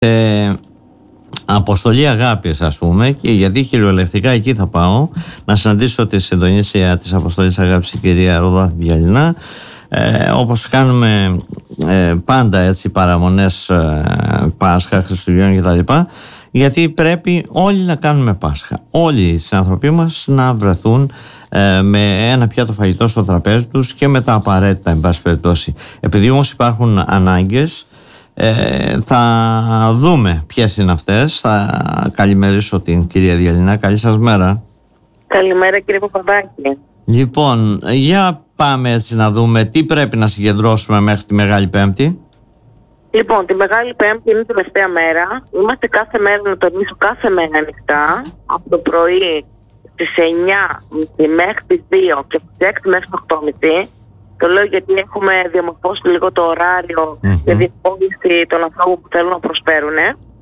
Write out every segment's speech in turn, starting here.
Αποστολή Αγάπης, ας πούμε, και γιατί κυριολεκτικά εκεί θα πάω να συναντήσω τη συντονίστρια της Αποστολής Αγάπης, η κυρία Ροδά Βιαλινά, όπως κάνουμε πάντα έτσι παραμονές Πάσχα, Χριστουγέννων κτλ. Γιατί πρέπει όλοι να κάνουμε Πάσχα, όλοι οι συνανθρωποί μας να βρεθούν με ένα πιάτο φαγητό στο τραπέζι τους και με τα απαραίτητα, εν πάση περιπτώσει. Επειδή όμως υπάρχουν ανάγκες, θα δούμε ποιες είναι αυτές. Θα καλημερίσω την κυρία Διαλινά. Καλή σας μέρα. Καλημέρα, κύριε Παπαδάκη. Λοιπόν, για πάμε έτσι να δούμε τι πρέπει να συγκεντρώσουμε μέχρι τη Μεγάλη Πέμπτη. Λοιπόν, τη Μεγάλη Πέμπτη είναι η τελευταία μέρα. Είμαστε κάθε μέρα, να τονίσω, κάθε μέρα ανοιχτά. Από το πρωί στις 9 μέχρι τις 2 και στις 6 μέχρι τις 8.30. Το λέω γιατί έχουμε διαμορφώσει λίγο το ωράριο για διευκόλυνση των ανθρώπων που θέλουν να προσφέρουν.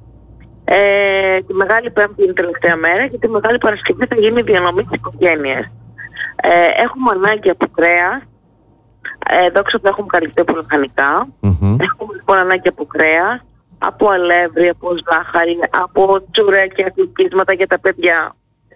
Τη Μεγάλη Πέμπτη είναι η τελευταία μέρα και τη Μεγάλη Παρασκευή θα γίνει η διανομή στις οικογένειες. Έχουμε ανάγκη από κρέας. Δόξα τω έχουμε καλυφθεί από λαχανικά. Έχουμε λοιπόν ανάγκη από κρέας, από αλεύρι, από ζάχαρη, από τσουρέκια, κλικίσματα για τα παιδιά.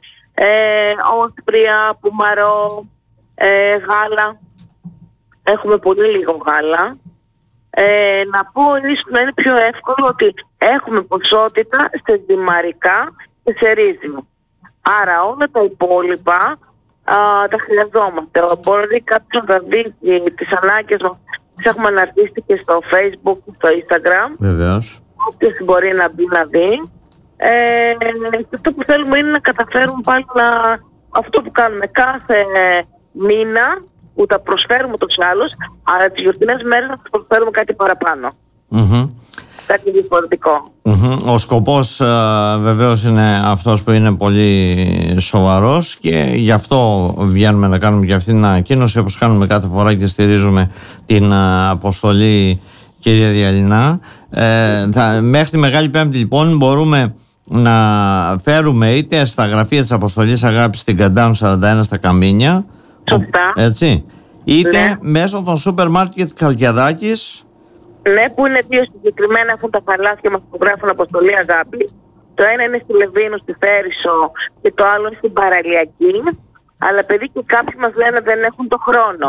Όσπρια, πουμαρό, γάλα. Έχουμε πολύ λίγο γάλα. Να πω ίσως να είναι πιο εύκολο ότι έχουμε ποσότητα σε δημαρικά και σε ρύζι. Άρα όλα τα υπόλοιπα τα χρειαζόμαστε. Μπορεί κάποιος να τα δει τις ανάγκες μας. Τις έχουμε αναρτήσει και στο Facebook και στο Instagram. Βεβαίως. Όποιος μπορεί να μπει να δει. Και αυτό που θέλουμε είναι να καταφέρουμε πάλι αυτό που κάνουμε κάθε μήνα, που τα προσφέρουμε τους άλλους, αλλά τις γιορτινές μέρες να τους προσφέρουμε κάτι παραπάνω. Κάτι διαφορετικό. Ο σκοπός βεβαίως είναι αυτός που είναι πολύ σοβαρός και γι' αυτό βγαίνουμε να κάνουμε και αυτήν την ανακοίνωση, όπως κάνουμε κάθε φορά και στηρίζουμε την αποστολή, κυρία Διαλινά. Μέχρι τη Μεγάλη Πέμπτη λοιπόν μπορούμε να φέρουμε είτε στα γραφεία της Αποστολής Αγάπης στην Καντάνου 41 στα Καμίνια, έτσι, είτε μέσω των σούπερ μάρκετ Καλκιαδάκης. Ναι, που είναι δύο συγκεκριμένα, έχουν τα χαλάθια μας που γράφουν Αποστολή Αγάπη. Το ένα είναι στη Λεβίνου, στη Φέρισο, και το άλλο είναι στην Παραλιακή. Αλλά επειδή και κάποιοι μας λένε δεν έχουν το χρόνο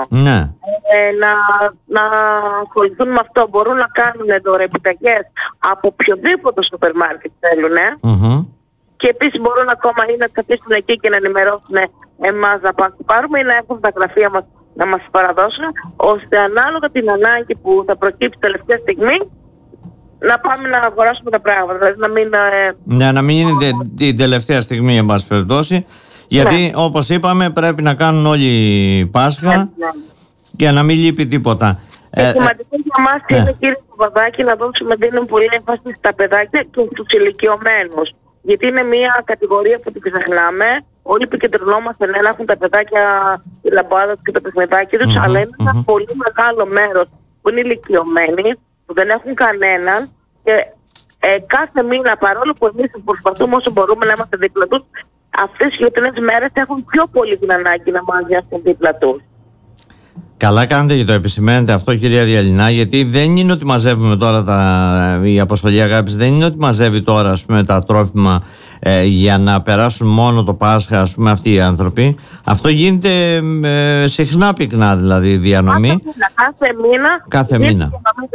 να ασχοληθούν με αυτό, μπορούν να κάνουν δωρεοπιταγές από οποιοδήποτε σούπερ μάρκετ θέλουν. Και επίσης μπορούν ακόμα ή να καθίσουν εκεί και να ενημερώσουν εμάς να πάρουμε ή να έχουν τα γραφεία μας να μας παραδώσουν, ώστε ανάλογα την ανάγκη που θα προκύψει τελευταία στιγμή να πάμε να αγοράσουμε τα πράγματα. Δηλαδή να μην είναι την τελευταία στιγμή, εν πάση περιπτώσει. Γιατί όπως είπαμε πρέπει να κάνουν όλοι Πάσχα και να μην λείπει τίποτα. Σημαντικό για μας είναι, κύριε Παπαδάκη, να δίνουμε πολύ έμφαση στα παιδάκια και στους ηλικιωμένους. Γιατί είναι μια κατηγορία που την ξεχνάμε. Όλοι επικεντρωνόμαστε να έχουν τα παιδάκια, οι λαμπάδες και τα παιχνιδάκια τους, αλλά είναι ένα πολύ μεγάλο μέρος που είναι ηλικιωμένοι, που δεν έχουν κανέναν και κάθε μήνα, παρόλο που εμείς προσπαθούμε όσο μπορούμε να είμαστε δίπλα τους, αυτές οι γιορτινές μέρες έχουν πιο πολύ την ανάγκη να μας νοιάσουν δίπλα τους. Καλά κάνετε και το επισημαίνετε αυτό, κυρία Διαλινά, γιατί δεν είναι ότι μαζεύουμε τώρα η Αποστολή Αγάπης, δεν είναι ότι μαζεύει τώρα, ας πούμε, τα τρόφιμα για να περάσουν μόνο το Πάσχα, ας πούμε, αυτοί οι άνθρωποι. Αυτό γίνεται συχνά πυκνά, δηλαδή, διανομή. Κάθε μήνα.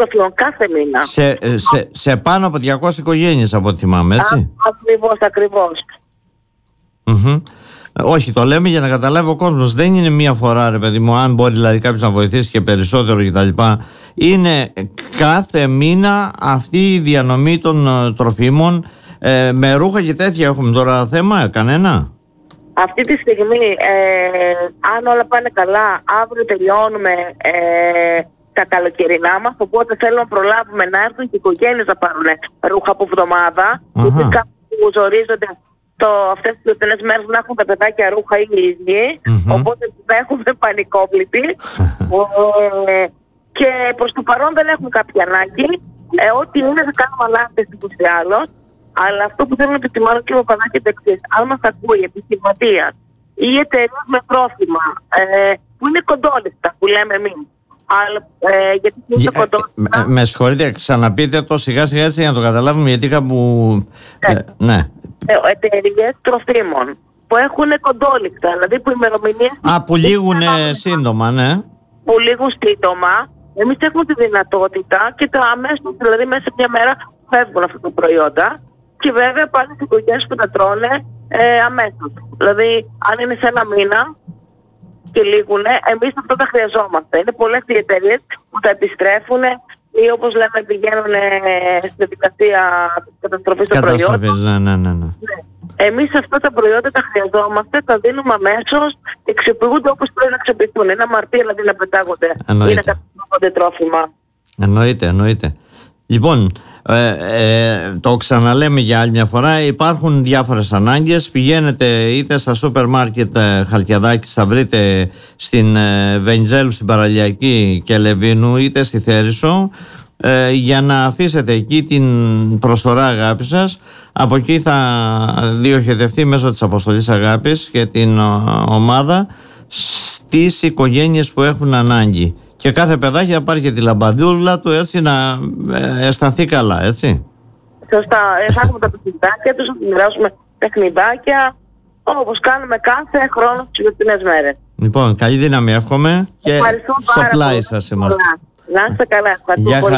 Σε πάνω από 200 οικογένειες, από ό,τι θυμάμαι, έτσι. Ακριβώς. Όχι, το λέμε για να καταλάβει ο κόσμος. Δεν είναι μία φορά, ρε παιδί μου, αν μπορεί δηλαδή κάποιος να βοηθήσει και περισσότερο κτλ. Είναι κάθε μήνα αυτή η διανομή των τροφίμων. Με ρούχα και τέτοια έχουμε τώρα θέμα, κανένα? Αυτή τη στιγμή, αν όλα πάνε καλά, αύριο τελειώνουμε τα καλοκαιρινά μας, οπότε θέλουμε να προλάβουμε να έρθουν και οι οικογένειες να πάρουν ρούχα από εβδομάδα. Γιατί κάποιοι ζορίζονται αυτές τις τελευταίες μέρες να έχουν τα παιδάκια ρούχα οι ίδιοι, οπότε θα έχουμε πανικόβλητοι. Και προς το παρόν δεν έχουμε κάποια ανάγκη. Ό,τι είναι θα κάνουμε ανάγκες ούτως ή άλλως. Αλλά αυτό που θέλω να επισημάνω, κύριε Παπαδάκη, το εξής. Αν μας ακούει επιχειρηματίας ή εταιρείες με πρόθυμα, που είναι κοντόλιστα που λέμε εμείς, Αλλά γιατί είναι το κοντό. Με συγχωρείτε, ξαναπείτε το σιγά σιγά έτσι για να το καταλάβουμε, γιατί κάπου. Ναι. Εταιρείες τροφίμων που έχουν κοντόλικτα, δηλαδή που ημερομηνίες. Που λήγουν σύντομα, ναι. Που λήγουν σύντομα. Εμείς έχουμε τη δυνατότητα και το αμέσως, δηλαδή μέσα σε μια μέρα φεύγουν αυτά τα προϊόντα. Και βέβαια πάλι στις οικογένειες που τα τρώνε αμέσως. Δηλαδή αν είναι σε ένα μήνα και λήγουνε, εμείς αυτό τα χρειαζόμαστε. Είναι πολλές οι εταιρείες που τα επιστρέφουν ή όπως λέμε πηγαίνουν στη διαδικασία καταστροφής των προϊόντων. Ναι. Εμείς αυτά τα προϊόντα τα χρειαζόμαστε, τα δίνουμε αμέσως και αξιοποιούνται όπως πρέπει να αξιοποιηθούν. Είναι αμαρτία δηλαδή να πετάγονται ή να καταστρέφονται τρόφιμα. Εννοείται. Λοιπόν, το ξαναλέμε για άλλη μια φορά, υπάρχουν διάφορες ανάγκες. Πηγαίνετε είτε στα σούπερ μάρκετ Χαλκιαδάκης, θα βρείτε στην Βενιζέλου, στην Παραλιακή και Λεβίνου, είτε στη Θέρισο, για να αφήσετε εκεί την προσφορά αγάπη σας. Από εκεί θα διοχετευτεί μέσω της Αποστολής Αγάπης και την ομάδα στις οικογένειες που έχουν ανάγκη. Και κάθε παιδάκι θα πάρει και τη λαμπαδούλα του, έτσι, να αισθανθεί καλά, έτσι. Σωστά. Θα έχουμε τα παιχνιδάκια τους, θα μοιράσουμε παιχνιδάκια, όπως κάνουμε κάθε χρόνο στις γιορτινές μέρες. Λοιπόν, καλή δύναμη εύχομαι και στο πλάι σας είμαστε. Να είστε καλά.